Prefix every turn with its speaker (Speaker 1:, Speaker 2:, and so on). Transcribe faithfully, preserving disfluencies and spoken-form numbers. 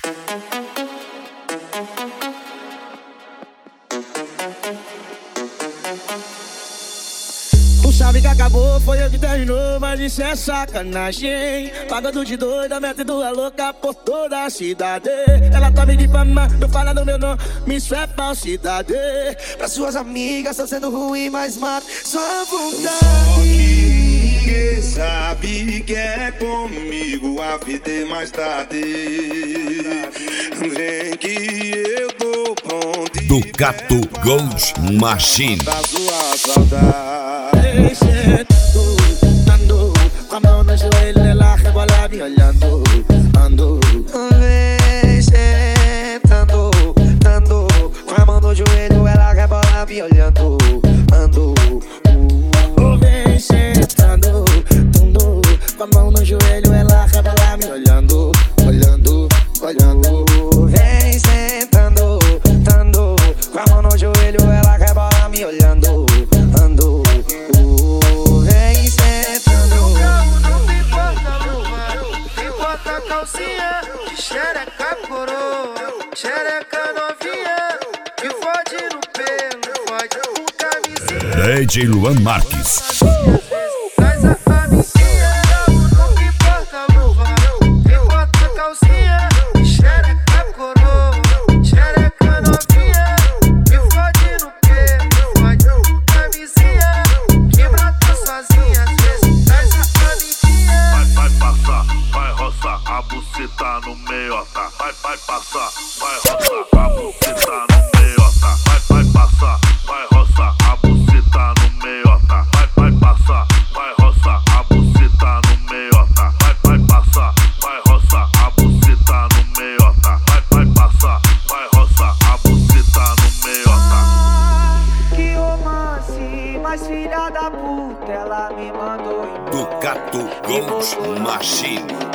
Speaker 1: Tu sabe que acabou, foi eu que terminou, mas isso é sacanagem. Pagando de doida, metendo a louca por toda a cidade. Ela tá me difamando, falando meu nome, isso é falsidade. Pra suas amigas tá sendo ruim, mas mata sua vontade.
Speaker 2: Ninguém sabe que é comigo, a vida é mais tarde. Vem que eu tô pronto.
Speaker 3: Ducato Gold Machine.
Speaker 2: Da sua saudade.
Speaker 1: Sentando, com a mão no joelho, ela rebola me olhando. Ando,
Speaker 4: vem sentando, ando, com a mão no joelho, ela rebola me olhando. Ando,
Speaker 1: uh, vem sentando, ando, com a mão no joelho, ela rebola me olhando. Olhando, olhando.
Speaker 4: Vem sentando, ando, com a mão no joelho, ela rebola me olhando. Ando, vem sentando.
Speaker 5: Bota a calcinha, de xereca coroa, xereca novinha, que fode no pelo, fode com camisinha.
Speaker 3: D J Luan Marques.
Speaker 5: Traz a camisinha, não que importa, luva. E bota a calcinha, de xereca coroa, xereca novinha, que fode no pelo, fode com camisinha, que brota sozinha, às vezes traz a camisinha.
Speaker 6: Vai, vai passar, vai roçar, a buceta no meiota. Vai, vai passar, vai roçar, a buceta no meiota. Vai, vai passar, vai roçar, a buceta no meiota. Vai, vai passar, vai roçar, a buceta no meiota. Vai, vai passar, vai roçar, a buceta no meiota. Vai, vai passar, vai roçar, a buceta no meiota.
Speaker 4: Que romance, mas filha da puta, ela me mandou embora.
Speaker 3: Ducato Gold Machine.